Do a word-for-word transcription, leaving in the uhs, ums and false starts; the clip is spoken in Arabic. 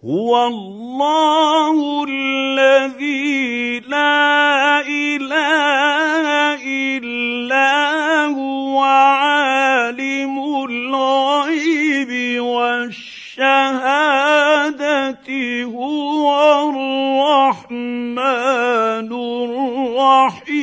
هو الله الذي لا إله إلا هو عالم الغيب والشهادة هو الرحمن الرحيم